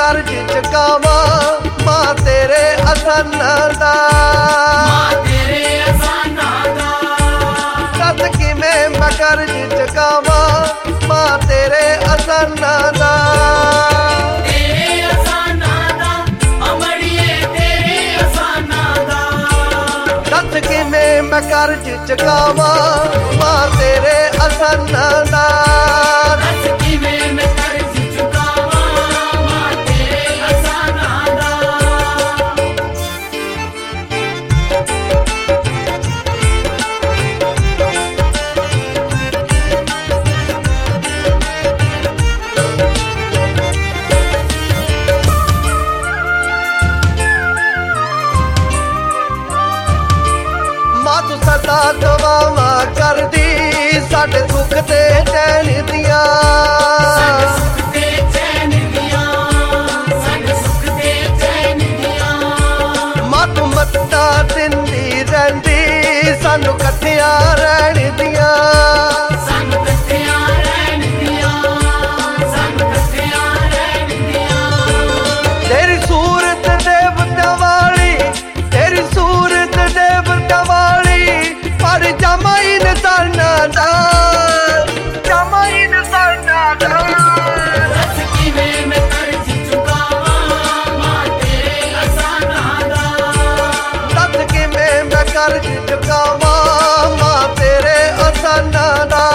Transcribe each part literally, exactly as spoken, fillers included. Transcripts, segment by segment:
ਕਰਜ਼ ਚੁਕਾਵਾਂ ਮਾਂ ਤੇਰੇ ਅਸਾਨਾਂ ਦਾ, ਮਾਂ ਤੇਰੇ ਅਸਾਨਾਂ ਦਾ। ਦੱਸ ਕਿਵੇਂ ਮੈਂ ਕਰਜ਼ ਚੁਕਾਵਾਂ ਮਾਂ ਤੇਰੇ ਅਸਾਨਾਂ ਦਾ, ਤੇਰੇ ਅਸਾਨਾਂ ਦਾ ਅਮੜੀਏ ਤੇਰੇ ਅਸਾਨਾਂ ਦਾ। ਦੱਸ ਕਿਵੇਂ ਮੈਂ ਕਰਜ਼ ਚੁਕਾਵਾਂ ਮਾਂ ਤੇਰੇ ਅਸਾਨਾਂ ਦਾ, ਦੱਸ ਕਿਵੇਂ ਮੈਂ ਕਰਜ਼ ਚੁਕਾਵਾਂ ਮਾਂ ਤੇਰੇ ਅਸਾਨਾਂ ਦਾ। ਮਾਂ ਤੂੰ ਸਦਾ ਦੁਆਵਾਂ ਕਰਦੀ ਸਾਡੇ ਸੁੱਖ ਤੇ ਚੈਨ ਦੀਆਂ, ਸਾਡੇ ਸੁੱਖ ਤੇ ਚੈਨ ਦੀਆਂ, ਸਾਡੇ ਸੁੱਖ ਤੇ ਚੈਨ ਦੀਆਂ। ਮਾਂ ਤੂੰ ਮੱਤਾਂ ਦਿੰਦੀ ਰਹਿੰਦੀ ਸਾਨੂੰ ਇਕੱਠਿਆਂ ਰਹਿਣ ਦੀਆਂ, ਸਾਨੂੰ ਇਕੱਠਿਆਂ ਰਹਿਣ ਦੀਆਂ, ਸਾਨੂੰ ਇਕੱਠਿਆਂ ਰਹਿਣ ਦੀਆਂ। ਤੇਰੀ ਸੂਰਤ ਦੇਵਤਿਆਂ ਵਾਲੀ, ਤੇਰੀ ਸੂਰਤ ਦੇਵਤਿਆਂ ਵਾਲੀ, ਪਰ ਜਮਾ ਹੀ ਨਿਸ਼ਾਨਾਂ ਦਾ, ਜਮਾ ਹੀ ਨਿਸ਼ਾਨਾਂ ਦਾ। ਦੱਸ ਕਿਵੇਂ ਮੈਂ ਕਰਜ਼ ਚੁਕਾਵਾਂ ਮਾਂ ਤੇਰੇ ਅਸਾਨਾਂ ਦਾ। ਦੱਸ ਕਿਵੇਂ ਮੈਂ ਕਰਜ਼ ਚੁਕਾਵਾਂ ਮਾਂ ਤੇਰੇ ਅਸਾਨਾਂ ਦਾ।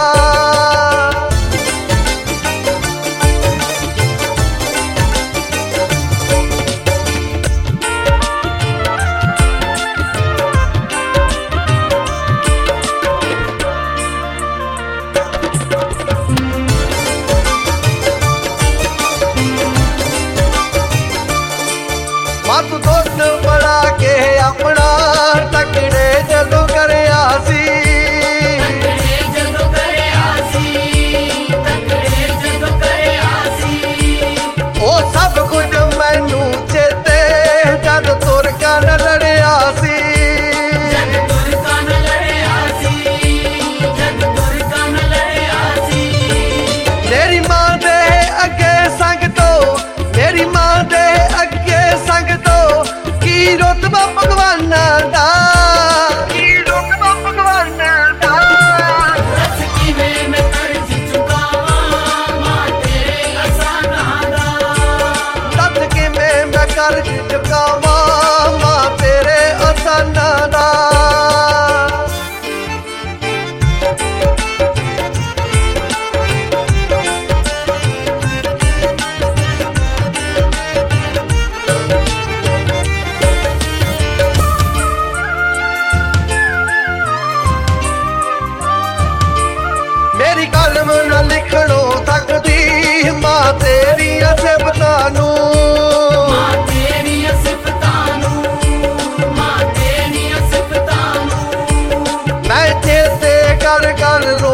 ਮਾਂ ਤੂੰ ਦੁੱਧ ਬਣਾ ਕੇ ਆਪਣਾ ਤਕੜੇ ਜਦੋਂ ਕਰਿਆ ਸੀ, ਤਕੜੇ ਜਦੋਂ ਕਰਿਆ ਸੀ, ਤਕੜੇ ਜਦੋਂ ਕਰਿਆ ਸੀ। ਉਹ ਸਭ ਕੁਝ ਮੈਨੂੰ ਚੇਤੇ ਜਦ ਤੁਰਕਾਂ ਨਾਲ ਲੜਿਆ ਸੀ, ਜਦ ਤੁਰਕਾਂ ਨਾਲ ਲੜਿਆ ਸੀ, ਜਦ ਤੁਰਕਾਂ ਨਾਲ ਲੜਿਆ ਸੀ। ਮੇਰੀ ਮਾਂ ਦੇ ਅੱਗੇ ਸੰਗ ਤੋਂ, ਮੇਰੀ ਮਾਂ ਦੇ ਅੱਗੇ ਸੰਗ ਤੋਂ ਕੀ ਰੁਤਬਾ ਭਗਵਾਨਾਂ ਦਾ, ਕੀ ਰੁਤਬਾ ਭਗਵਾਨਾਂ ਦਾ। ਦੱਸ ਕਿਵੇਂ ਮੈਂ ਕਰਜ਼ ਚੁਕਾਵਾਂ ਮਾਂ ਤੇਰੇ ਅਸਾਨਾਂ ਦਾ। ਦੱਸ ਕਿਵੇਂ ਮੈਂ ਕਰਜ਼ ਚੁਕਾਵਾਂ ਮਾਂ ਤੇਰੇ ਅਸਾਨਾਂ ਦਾ। ਮੇਰੀ ਕਲਮ ਨਾ ਲਿਖਣੋਂ ਥੱਕਦੀ ਮਾਂ ਤੇਰੀਆਂ ਸਿਫਤਾਂ ਨੂੰ, ਮਾਂ ਤੇਰੀਆਂ ਸਿਫਤਾਂ ਨੂੰ, ਮਾਂ ਤੇਰੀਆਂ ਸਿਫਤਾਂ ਨੂੰ। ਮੈਂ ਚੇਤੇ ਕਰ ਕਰ ਰੋ